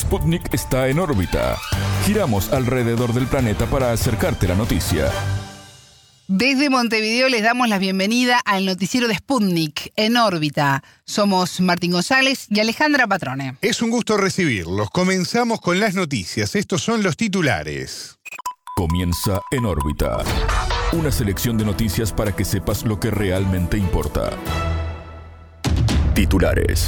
Sputnik está en órbita. Giramos alrededor del planeta para acercarte la noticia. Desde Montevideo les damos la bienvenida al noticiero de Sputnik, en órbita. Somos Martín González y Alejandra Patrone. Es un gusto recibirlos. Comenzamos con las noticias. Estos son los titulares. Comienza En órbita. Una selección de noticias para que sepas lo que realmente importa. Titulares.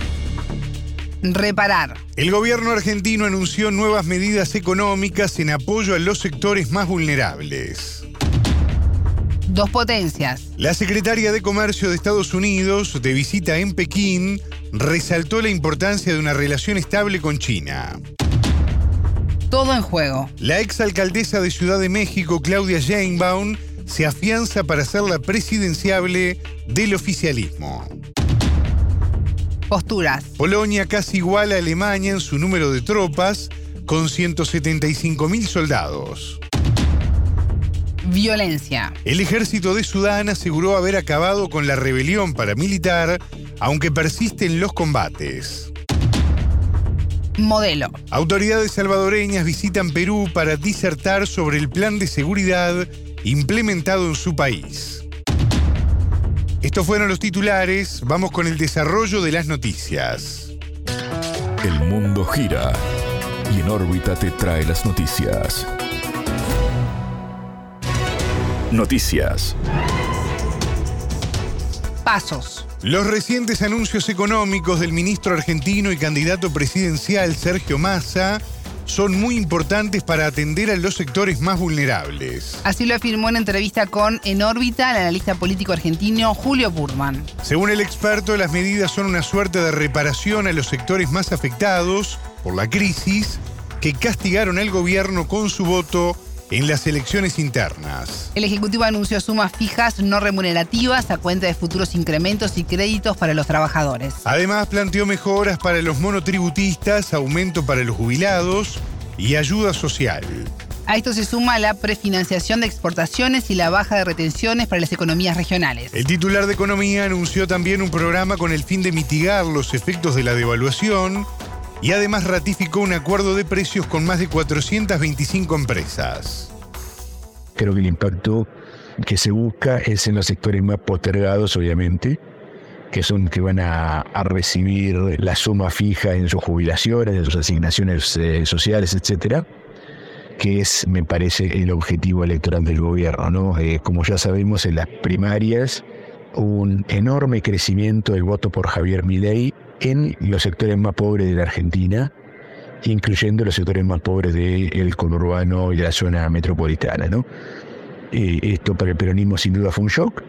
Reparar. El gobierno argentino anunció nuevas medidas económicas en apoyo a los sectores más vulnerables. Dos potencias. La secretaria de Comercio de Estados Unidos, de visita en Pekín, resaltó la importancia de una relación estable con China. Todo en juego. La exalcaldesa de Ciudad de México, Claudia Sheinbaum, se afianza para ser la presidenciable del oficialismo. Posturas. Polonia casi iguala a Alemania en su número de tropas, con 175.000 soldados. Violencia. El ejército de Sudán aseguró haber acabado con la rebelión paramilitar, aunque persisten los combates. Modelo. Autoridades salvadoreñas visitan Perú para disertar sobre el plan de seguridad implementado en su país. Estos fueron los titulares. Vamos con el desarrollo de las noticias. El mundo gira y En órbita te trae las noticias. Noticias. Pasos. Los recientes anuncios económicos del ministro argentino y candidato presidencial Sergio Massa son muy importantes para atender a los sectores más vulnerables. Así lo afirmó en entrevista con En órbita el analista político argentino Julio Burman. Según el experto, las medidas son una suerte de reparación a los sectores más afectados por la crisis que castigaron al gobierno con su voto en las elecciones internas. El Ejecutivo anunció sumas fijas no remunerativas a cuenta de futuros incrementos y créditos para los trabajadores. Además, planteó mejoras para los monotributistas, aumento para los jubilados y ayuda social. A esto se suma la prefinanciación de exportaciones y la baja de retenciones para las economías regionales. El titular de Economía anunció también un programa con el fin de mitigar los efectos de la devaluación y además ratificó un acuerdo de precios con más de 425 empresas. Creo que el impacto que se busca es en los sectores más postergados, obviamente, que son que van a recibir la suma fija en sus jubilaciones, en sus asignaciones sociales, etcétera, que es, me parece, el objetivo electoral del gobierno, ¿no? Como ya sabemos, en las primarias hubo un enorme crecimiento del voto por Javier Milei en los sectores más pobres de la Argentina, incluyendo los sectores más pobres del conurbano y de la zona metropolitana, ¿no? Esto para el peronismo sin duda fue un shock,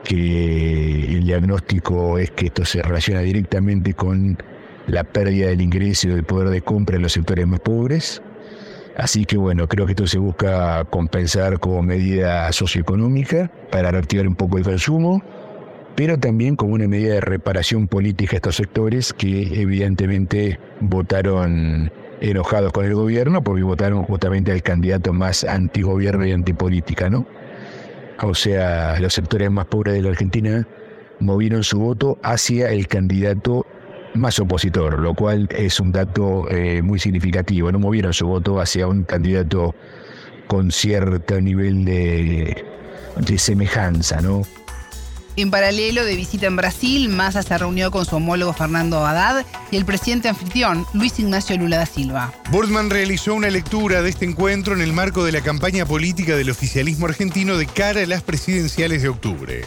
que el diagnóstico es que esto se relaciona directamente con la pérdida del ingreso y del poder de compra en los sectores más pobres. Así que bueno, creo que esto se busca compensar como medida socioeconómica para reactivar un poco el consumo, pero también como una medida de reparación política a estos sectores que evidentemente votaron enojados con el gobierno porque votaron justamente al candidato más antigobierno y antipolítica, ¿no? O sea, los sectores más pobres de la Argentina movieron su voto hacia el candidato más opositor, lo cual es un dato muy significativo. No movieron su voto hacia un candidato con cierto nivel de semejanza, ¿no? En paralelo, de visita en Brasil, Massa se reunió con su homólogo Fernando Haddad y el presidente anfitrión, Luis Ignacio Lula da Silva. Burman realizó una lectura de este encuentro en el marco de la campaña política del oficialismo argentino de cara a las presidenciales de octubre.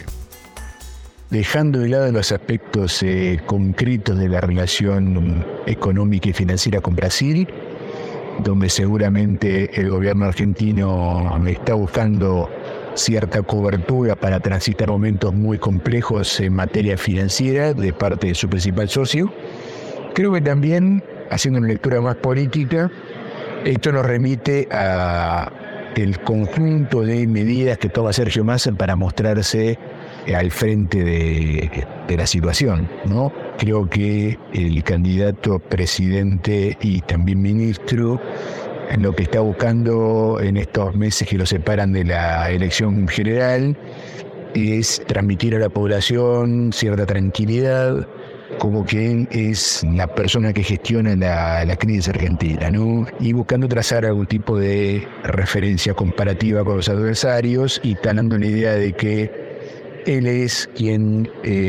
Dejando de lado los aspectos concretos de la relación económica y financiera con Brasil, donde seguramente el gobierno argentino está buscando cierta cobertura para transitar momentos muy complejos en materia financiera de parte de su principal socio. Creo que también, haciendo una lectura más política, esto nos remite a el conjunto de medidas que toma Sergio Massa para mostrarse al frente de la situación, ¿no? Creo que el candidato presidente y también ministro lo que está buscando en estos meses que lo separan de la elección general es transmitir a la población cierta tranquilidad, como que él es la persona que gestiona la crisis argentina, ¿no? Y buscando trazar algún tipo de referencia comparativa con los adversarios y dando la idea de que él es quien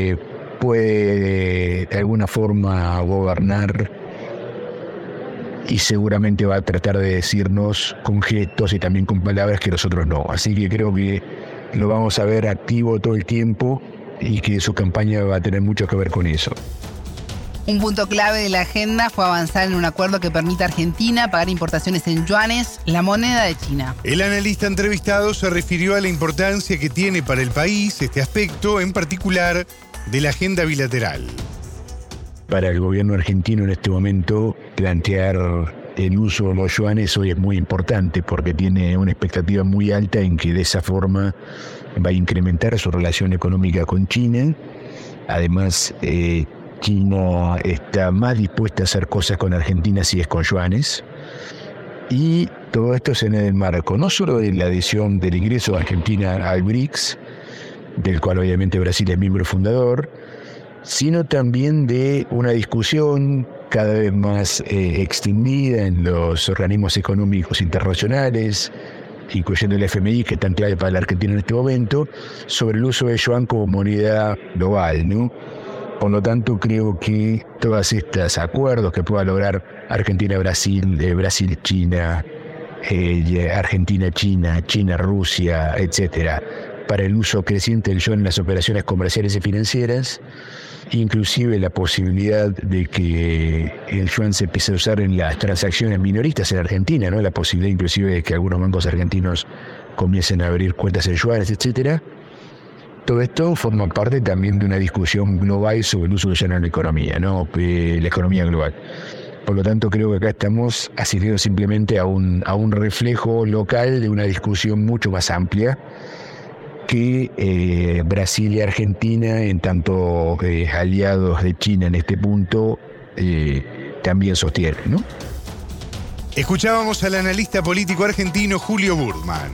puede de alguna forma gobernar y seguramente va a tratar de decirnos con gestos y también con palabras que nosotros no. Así que creo que lo vamos a ver activo todo el tiempo y que su campaña va a tener mucho que ver con eso. Un punto clave de la agenda fue avanzar en un acuerdo que permita a Argentina pagar importaciones en yuanes, la moneda de China. El analista entrevistado se refirió a la importancia que tiene para el país este aspecto, en particular de la agenda bilateral. Para el gobierno argentino en este momento, plantear el uso de los yuanes hoy es muy importante porque tiene una expectativa muy alta en que de esa forma va a incrementar su relación económica con China. Además, China está más dispuesta a hacer cosas con Argentina si es con yuanes. Y todo esto es en el marco no solo de la adhesión del ingreso de Argentina al BRICS, del cual obviamente Brasil es miembro fundador, sino también de una discusión cada vez más extendida en los organismos económicos internacionales, incluyendo el FMI, que es tan clave para la Argentina en este momento, sobre el uso del yuan como moneda global, ¿no? Por lo tanto, creo que todos estos acuerdos que pueda lograr Argentina-Brasil, Brasil-China, Argentina-China, China-Rusia, etcétera, para el uso creciente del yuan en las operaciones comerciales y financieras, inclusive la posibilidad de que el yuan se empiece a usar en las transacciones minoristas en Argentina, ¿no? La posibilidad inclusive de que algunos bancos argentinos comiencen a abrir cuentas en yuanes, etcétera. Todo esto forma parte también de una discusión global sobre el uso del yuan en la economía, ¿no? La economía global. Por lo tanto, creo que acá estamos asistiendo simplemente a un reflejo local de una discusión mucho más amplia que Brasil y Argentina, en tanto aliados de China en este punto, también sostienen, ¿no? Escuchábamos al analista político argentino Julio Burman.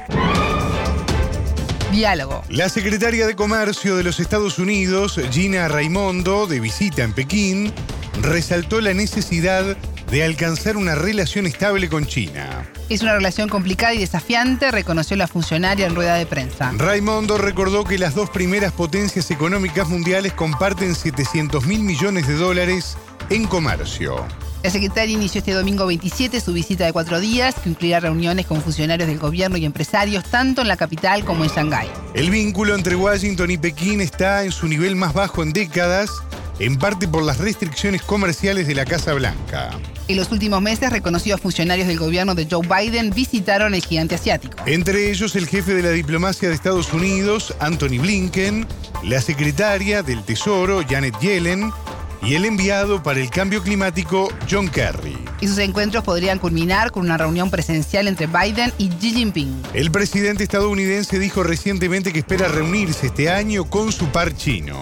Diálogo. La secretaria de Comercio de los Estados Unidos, Gina Raimondo, de visita en Pekín, resaltó la necesidad de alcanzar una relación estable con China. Es una relación complicada y desafiante, reconoció la funcionaria en rueda de prensa. Raimondo recordó que las dos primeras potencias económicas mundiales comparten $700.000 millones en comercio. La secretaria inició este domingo 27 su visita de 4 días, que incluirá reuniones con funcionarios del gobierno y empresarios, tanto en la capital como en Shanghái. El vínculo entre Washington y Pekín está en su nivel más bajo en décadas, en parte por las restricciones comerciales de la Casa Blanca. En los últimos meses, reconocidos funcionarios del gobierno de Joe Biden visitaron el gigante asiático. Entre ellos, el jefe de la diplomacia de Estados Unidos, Anthony Blinken, la secretaria del Tesoro, Janet Yellen, y el enviado para el cambio climático, John Kerry. Esos encuentros podrían culminar con una reunión presencial entre Biden y Xi Jinping. El presidente estadounidense dijo recientemente que espera reunirse este año con su par chino.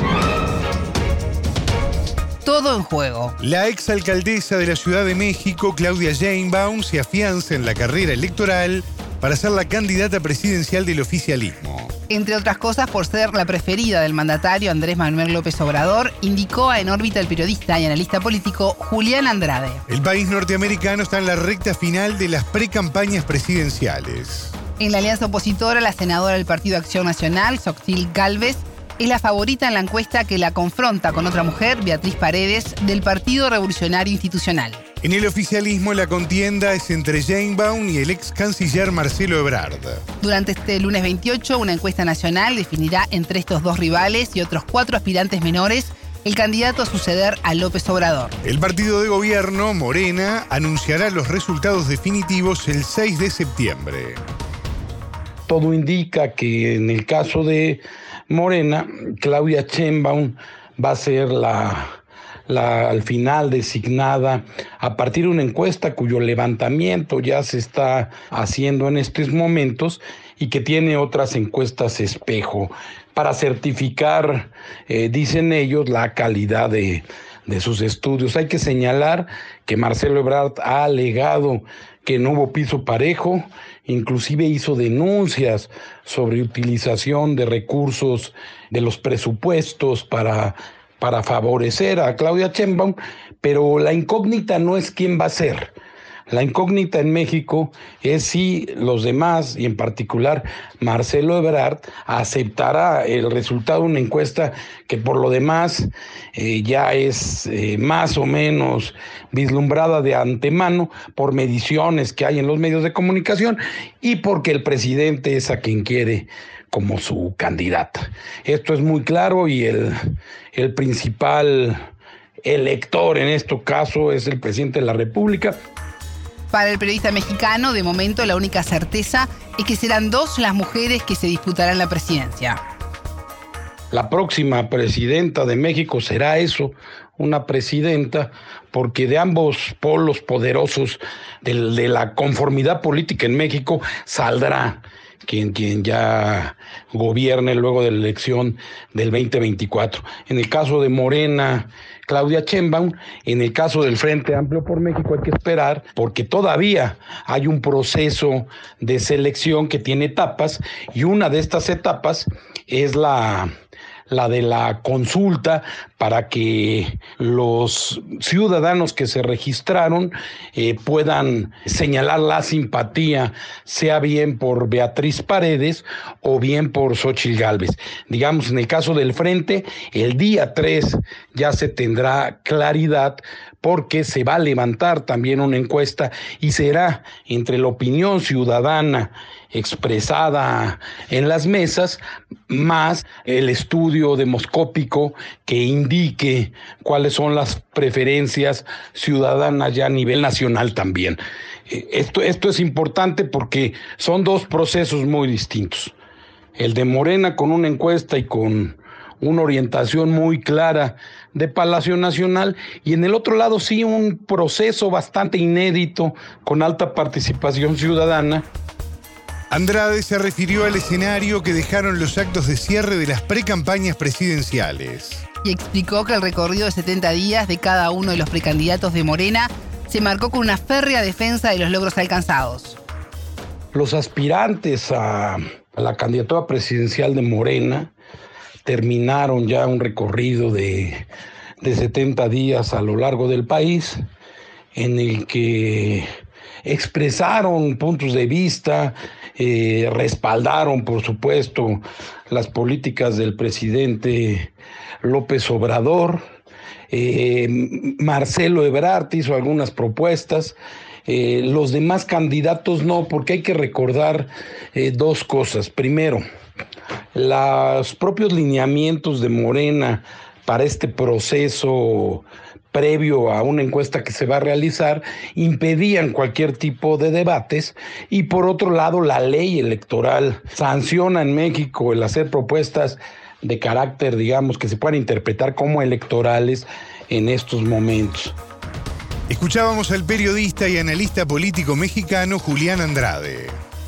Todo en juego. La exalcaldesa de la Ciudad de México, Claudia Sheinbaum, se afianza en la carrera electoral para ser la candidata presidencial del oficialismo. Entre otras cosas, por ser la preferida del mandatario Andrés Manuel López Obrador, indicó a En órbita el periodista y analista político Julián Andrade. El país norteamericano está en la recta final de las precampañas presidenciales. En la alianza opositora, la senadora del Partido Acción Nacional, Xochitl Gálvez, es la favorita en la encuesta que la confronta con otra mujer, Beatriz Paredes, del Partido Revolucionario Institucional. En el oficialismo, la contienda es entre Sheinbaum y el ex canciller Marcelo Ebrard. Durante este lunes 28, una encuesta nacional definirá entre estos dos rivales y otros 4 aspirantes menores el candidato a suceder a López Obrador. El partido de gobierno, Morena, anunciará los resultados definitivos el 6 de septiembre. Todo indica que en el caso de Morena, Claudia Sheinbaum va a ser la al final designada a partir de una encuesta cuyo levantamiento ya se está haciendo en estos momentos y que tiene otras encuestas espejo para certificar, dicen ellos, la calidad de sus estudios. Hay que señalar que Marcelo Ebrard ha alegado que no hubo piso parejo, inclusive hizo denuncias sobre utilización de recursos de los presupuestos para para favorecer a Claudia Sheinbaum, pero la incógnita no es quién va a ser. La incógnita en México es si los demás, y en particular Marcelo Ebrard, aceptará el resultado de una encuesta que por lo demás ya es más o menos vislumbrada de antemano por mediciones que hay en los medios de comunicación y porque el presidente es a quien quiere como su candidata. Esto es muy claro y el principal elector en este caso es el presidente de la República. Para el periodista mexicano, de momento la única certeza es que serán 2 las mujeres que se disputarán la presidencia. La próxima presidenta de México será eso, una presidenta, porque de ambos polos poderosos de la conformidad política en México saldrá quien ya gobierne luego de la elección del 2024. En el caso de Morena, Claudia Sheinbaum. En el caso del Frente Amplio por México hay que esperar porque todavía hay un proceso de selección que tiene etapas y una de estas etapas es la de la consulta para que los ciudadanos que se registraron puedan señalar la simpatía, sea bien por Beatriz Paredes o bien por Xóchitl Gálvez. Digamos, en el caso del Frente, el día 3 ya se tendrá claridad porque se va a levantar también una encuesta y será entre la opinión ciudadana expresada en las mesas, más el estudio demoscópico que indique cuáles son las preferencias ciudadanas ya a nivel nacional también. Esto es importante porque son 2 procesos muy distintos. El de Morena con una encuesta y con una orientación muy clara de Palacio Nacional, y en el otro lado sí un proceso bastante inédito con alta participación ciudadana. Andrade se refirió al escenario que dejaron los actos de cierre de las precampañas presidenciales. Y explicó que el recorrido de 70 días de cada uno de los precandidatos de Morena se marcó con una férrea defensa de los logros alcanzados. Los aspirantes a la candidatura presidencial de Morena terminaron ya un recorrido de 70 días a lo largo del país en el que expresaron puntos de vista, respaldaron, por supuesto, las políticas del presidente López Obrador. Marcelo Ebrard hizo algunas propuestas. Los demás candidatos no, porque hay que recordar 2 cosas. Primero, los propios lineamientos de Morena para este proceso previo a una encuesta que se va a realizar, impedían cualquier tipo de debates, y por otro lado la ley electoral sanciona en México el hacer propuestas de carácter, digamos, que se puedan interpretar como electorales en estos momentos. Escuchábamos al periodista y analista político mexicano Julián Andrade.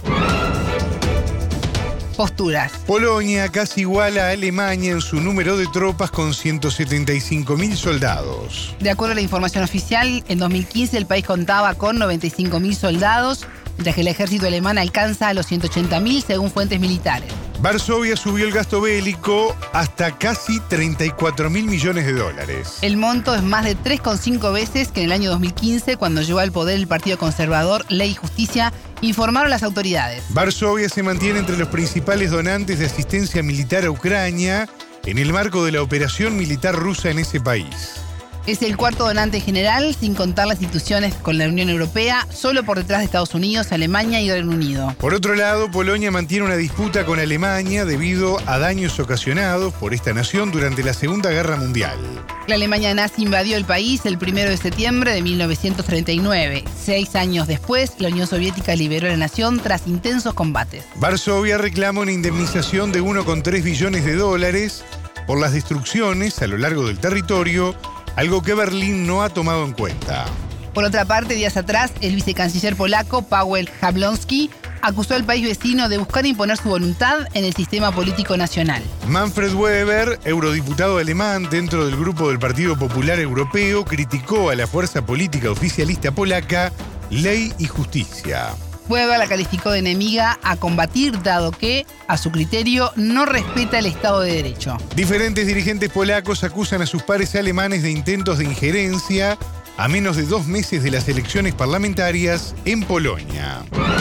Posturas. Polonia casi iguala a Alemania en su número de tropas con 175.000 soldados. De acuerdo a la información oficial, en 2015 el país contaba con 95.000 soldados, mientras que el ejército alemán alcanza a los 180.000 según fuentes militares. Varsovia subió el gasto bélico hasta casi 34.000 millones de dólares. El monto es más de 3,5 veces que en el año 2015, cuando llegó al poder el Partido Conservador, Ley y Justicia, informaron las autoridades. Varsovia se mantiene entre los principales donantes de asistencia militar a Ucrania en el marco de la operación militar rusa en ese país. Es el 4º donante general, sin contar las instituciones con la Unión Europea, solo por detrás de Estados Unidos, Alemania y Reino Unido. Por otro lado, Polonia mantiene una disputa con Alemania debido a daños ocasionados por esta nación durante la Segunda Guerra Mundial. La Alemania nazi invadió el país el 1 de septiembre de 1939. 6 años después, la Unión Soviética liberó la nación tras intensos combates. Varsovia reclama una indemnización de 1,3 billones de dólares por las destrucciones a lo largo del territorio, algo que Berlín no ha tomado en cuenta. Por otra parte, días atrás, el vicecanciller polaco, Paweł Jablonski, acusó al país vecino de buscar imponer su voluntad en el sistema político nacional. Manfred Weber, eurodiputado alemán dentro del grupo del Partido Popular Europeo, criticó a la fuerza política oficialista polaca Ley y Justicia. Cueva la calificó de enemiga a combatir, dado que, a su criterio, no respeta el Estado de Derecho. Diferentes dirigentes polacos acusan a sus pares alemanes de intentos de injerencia a menos de 2 meses de las elecciones parlamentarias en Polonia.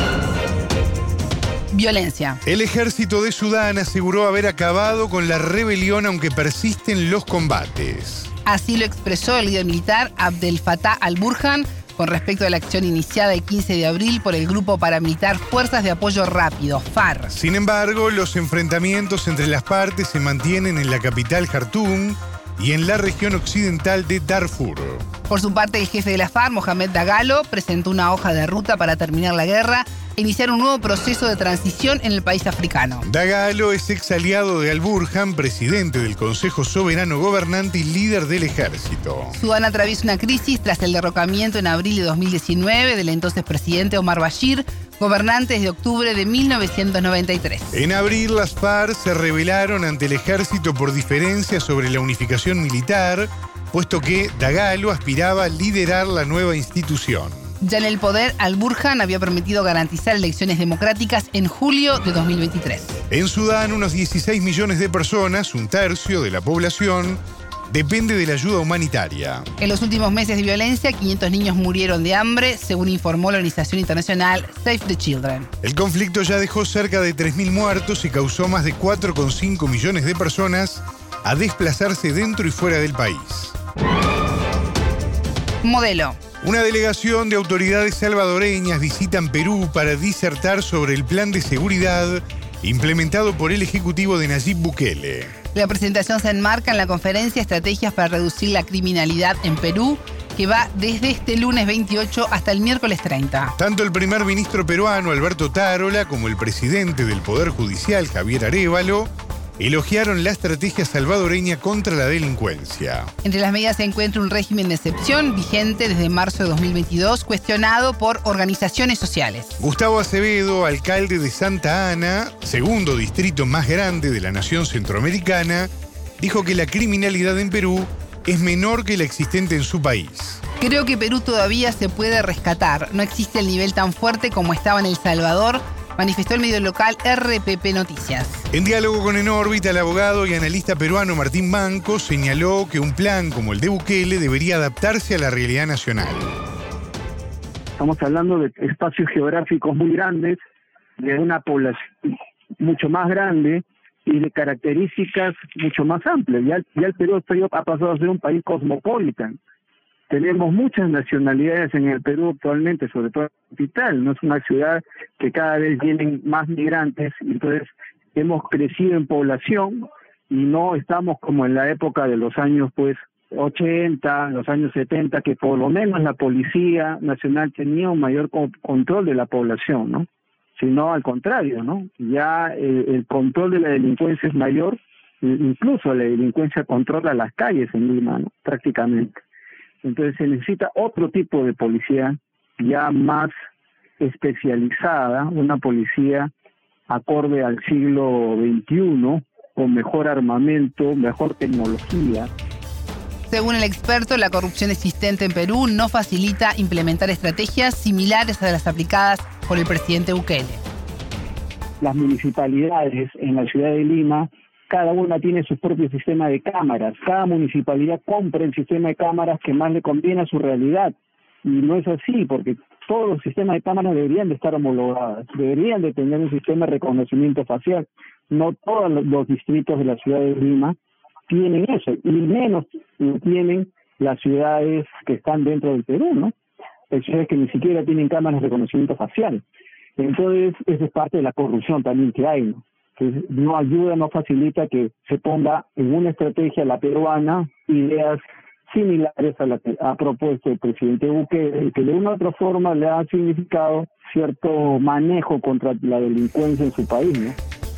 Violencia. El ejército de Sudán aseguró haber acabado con la rebelión aunque persisten los combates. Así lo expresó el líder militar Abdel Fattah al-Burhan con respecto a la acción iniciada el 15 de abril por el grupo paramilitar Fuerzas de Apoyo Rápido, FARC. Sin embargo, los enfrentamientos entre las partes se mantienen en la capital Jartum y en la región occidental de Darfur. Por su parte, el jefe de la FARC, Mohamed Dagalo, presentó una hoja de ruta para terminar la guerra e iniciar un nuevo proceso de transición en el país africano. Dagalo es ex aliado de al-Burhan, presidente del Consejo Soberano Gobernante y líder del ejército. Sudán atraviesa una crisis tras el derrocamiento en abril de 2019 del entonces presidente Omar Bashir, gobernante desde octubre de 1993. En abril, las FARC se rebelaron ante el ejército por diferencias sobre la unificación militar, puesto que Dagalo aspiraba a liderar la nueva institución. Ya en el poder, al-Burhan había prometido garantizar elecciones democráticas en julio de 2023. En Sudán, unos 16 millones de personas, un tercio de la población, depende de la ayuda humanitaria. En los últimos meses de violencia, 500 niños murieron de hambre, según informó la organización internacional Save the Children. El conflicto ya dejó cerca de 3.000 muertos y causó más de 4,5 millones de personas a desplazarse dentro y fuera del país. Modelo. Una delegación de autoridades salvadoreñas visitan Perú para disertar sobre el plan de seguridad implementado por el Ejecutivo de Nayib Bukele. La presentación se enmarca en la conferencia Estrategias para reducir la criminalidad en Perú, que va desde este lunes 28 hasta el miércoles 30. Tanto el primer ministro peruano, Alberto Tarola, como el presidente del Poder Judicial, Javier Arévalo, elogiaron la estrategia salvadoreña contra la delincuencia. Entre las medidas se encuentra un régimen de excepción vigente desde marzo de 2022, cuestionado por organizaciones sociales. Gustavo Acevedo, alcalde de Santa Ana, segundo distrito más grande de la nación centroamericana, dijo que la criminalidad en Perú es menor que la existente en su país. Creo que Perú todavía se puede rescatar. No existe el nivel tan fuerte como estaba en El Salvador, manifestó el medio local RPP Noticias. En diálogo con En órbita, el abogado y analista peruano Martín Manco señaló que un plan como el de Bukele debería adaptarse a la realidad nacional. Estamos hablando de espacios geográficos muy grandes, de una población mucho más grande y de características mucho más amplias. Ya el Perú ha pasado a ser un país cosmopolita. Tenemos muchas nacionalidades en el Perú actualmente, sobre todo en la capital. No es una ciudad que cada vez vienen más migrantes, y entonces hemos crecido en población y no estamos como en la época de los años 80, los años 70, que por lo menos la Policía Nacional tenía un mayor control de la población, ¿no? Sino al contrario, ¿no? Ya el control de la delincuencia es mayor, incluso la delincuencia controla las calles en Lima, ¿no? Prácticamente. Entonces se necesita otro tipo de policía ya más especializada, una policía acorde al siglo XXI, con mejor armamento, mejor tecnología. Según el experto, la corrupción existente en Perú no facilita implementar estrategias similares a las aplicadas por el presidente Bukele. Las municipalidades en la ciudad de Lima, cada una tiene su propio sistema de cámaras. Cada municipalidad compra el sistema de cámaras que más le conviene a su realidad. Y no es así, porque todos los sistemas de cámaras deberían de estar homologados, deberían de tener un sistema de reconocimiento facial. No todos los distritos de la ciudad de Lima tienen eso, y menos lo tienen las ciudades que están dentro del Perú, ¿no? Hay ciudades que ni siquiera tienen cámaras de reconocimiento facial. Entonces, esa es parte de la corrupción también que hay, ¿no? Que no ayuda, no facilita que se ponga en una estrategia la peruana ideas similares a la que ha propuesto el presidente Bukele, que de una u otra forma le ha significado cierto manejo contra la delincuencia en su país, ¿no?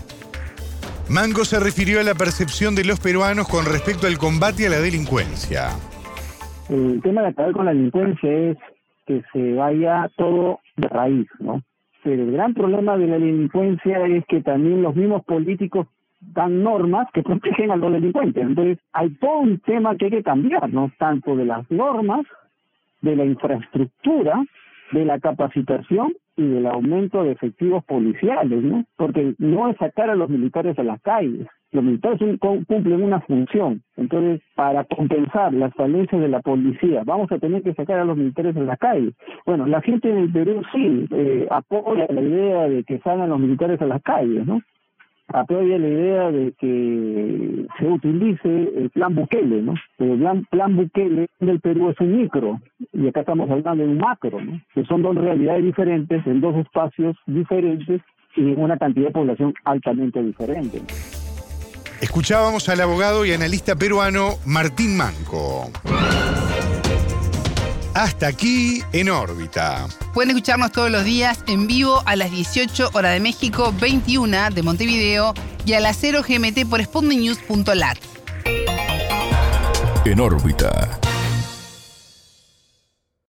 Manco se refirió a la percepción de los peruanos con respecto al combate a la delincuencia. El tema de acabar con la delincuencia es que se vaya todo de raíz, ¿no? Pero el gran problema de la delincuencia es que también los mismos políticos dan normas que protegen a los delincuentes. Entonces hay todo un tema que hay que cambiar, ¿no? Tanto de las normas, de la infraestructura, de la capacitación y del aumento de efectivos policiales, ¿no? Porque no es sacar a los militares a las calles. Los militares cumplen una función. Entonces, para compensar las falencias de la policía, vamos a tener que sacar a los militares a la calle. Bueno, la gente en el Perú sí apoya la idea de que salgan los militares a las calles, ¿no? Apoya la idea de que se utilice el plan Bukele, ¿no? Pero el plan Bukele del Perú es un micro, y acá estamos hablando de un macro, ¿no? Que son dos realidades diferentes, en dos espacios diferentes y en una cantidad de población altamente diferente. Escuchábamos al abogado y analista peruano Martín Manco. Hasta aquí En órbita. Pueden escucharnos todos los días en vivo a las 18 horas de México, 21 de Montevideo y a las 0 GMT por sputniknews.lat. En órbita.